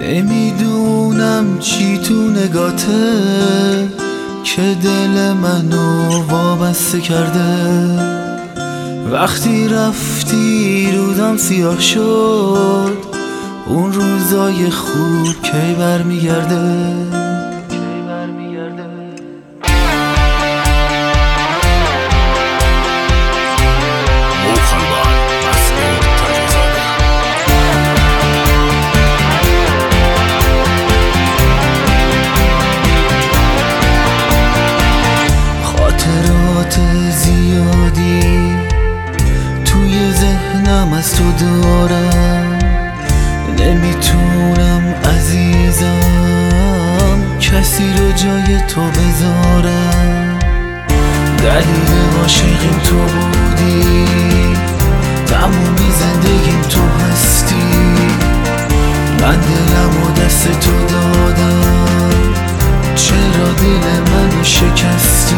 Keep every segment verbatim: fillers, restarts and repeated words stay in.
نمیدونم چی تو نگاته که دل منو وابسته کرده. وقتی رفتی روزم سیاه شد، اون روزای خوب کی برمیگرده؟ خاطرات زیادی توی ذهنم از تو دارم، نمیتونم عزیزم کسی رو جای تو بذارم. دلیل عاشقیم تو بودی، تمومی زندگیم تو هستی. من دلم و دست تو دادم، چرا دل منو شکستی؟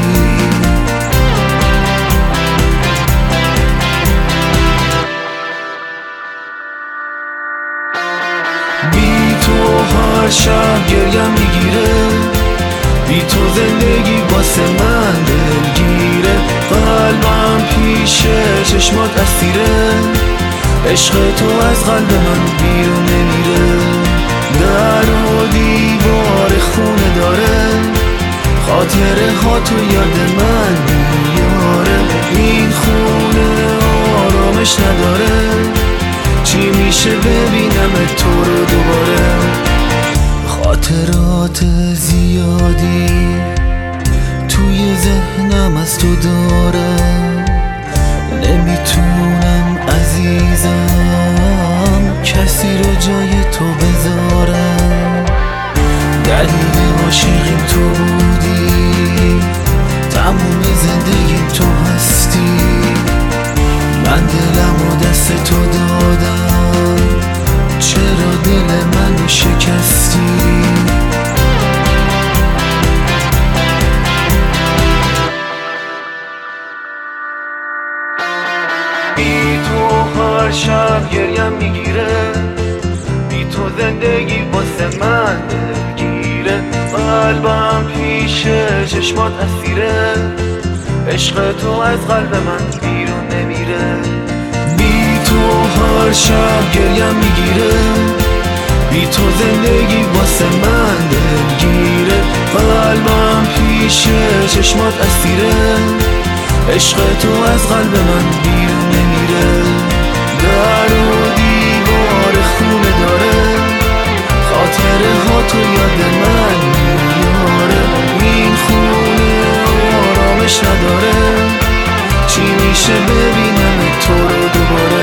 بی تو هر شب گریم میگیره، بی تو زندگی واسه من دلگیره. قلبم پیش چشمات اسیره، عشق تو از قلب من بیرون نمیره. در و دیوار خونه داره، خاطره ها تو یاد من میاره. این خونه آرامش نداره، چی میشه ببینم تو رو دوباره؟ خاطرات زیادی توی ذهنم از تو دارم، نمیتونم عزیزم کسی رو جای تو بذارم. دلیل عاشقیم تو بودی، تموم زندگیم تو هستی. من دلم و دست تو دادم، چرا دل منو شکستی؟ بی تو هر شب گریم میگیره، بی تو زندگی واسه من دلگیره. قلبم پیش چشمات اسیره، عشق تو از قلب من بیرون نمیره. بی تو هر شب گریم میگیره، بی تو زندگی واسه من دلگیره. قلبم پیش چشمات اسیره، عشق تو از قلب من بیرون نمیره. در و دیوار خونه داره، خاطره ها تو یاد من میاره. این خونه آرامش نداره، چی میشه ببینم تو رو دوباره؟